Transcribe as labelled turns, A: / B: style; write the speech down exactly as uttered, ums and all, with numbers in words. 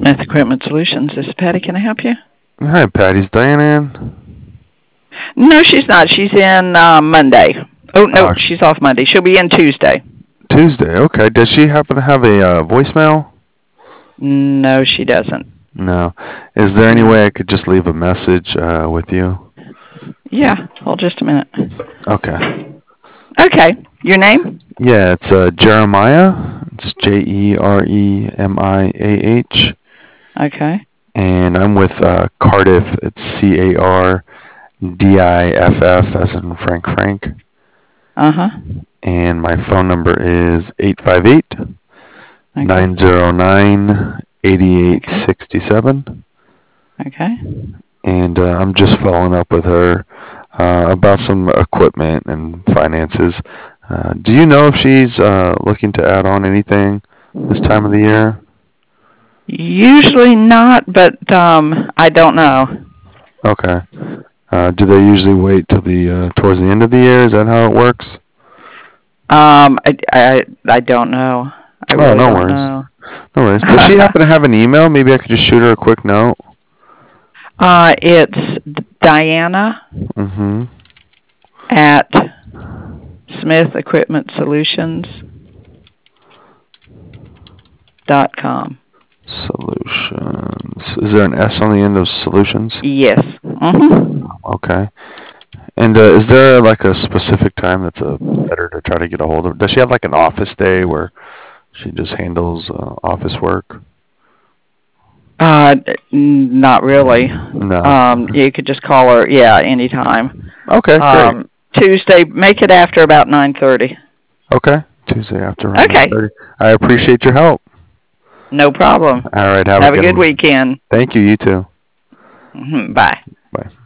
A: Smith Equipment Solutions. This is Patty. Can I help you?
B: Hi, Patty. Is Diane in?
A: No, she's not. She's in uh, Monday. Oh, no,
B: Oh,
A: she's off Monday. She'll be in Tuesday.
B: Tuesday. Okay. Does she happen to have a uh, voicemail?
A: No, she doesn't.
B: No. Is there any way I could just leave a message uh, with you?
A: Yeah. Hold just a minute.
B: Okay.
A: Okay. Your name?
B: Yeah, it's uh, Jeremiah. It's J E R E M I A H.
A: Okay.
B: And I'm with uh, Cardiff. It's C A R D I F F as in Frank Frank.
A: Uh-huh.
B: And my phone number is eight five eight, nine zero nine, eight eight six seven.
A: Okay.
B: And uh, I'm just following up with her uh, about some equipment and finances. Uh, do you know if she's uh, looking to add on anything this time of the year?
A: Usually not, but um, I don't know.
B: Okay. Uh, do they usually wait till the uh, towards the end of the year? Is that how it works?
A: Um, I, I, I don't know. I really
B: oh, no
A: don't
B: worries.
A: know.
B: No worries. Does she happen to have an email? Maybe I could just shoot her a quick note.
A: Uh, it's Diana
B: Mm-hmm.
A: at Smith Equipment Solutions dot com.
B: Solutions. Is there an S on the end of solutions?
A: Yes. Mm-hmm.
B: Okay. And uh, is there like a specific time that's uh, better to try to get a hold of? Does she have like an office day where she just handles uh, office work?
A: Uh, not really.
B: No.
A: Um, you could just call her, yeah, anytime.
B: Okay, great.
A: Um, Tuesday, make it after about nine thirty.
B: Okay, Tuesday after around
A: Okay.
B: nine thirty. I appreciate your help.
A: No problem.
B: All right, have,
A: have
B: a
A: good,
B: good
A: good weekend.
B: Thank you, you too.
A: Mm-hmm. Bye.
B: Bye.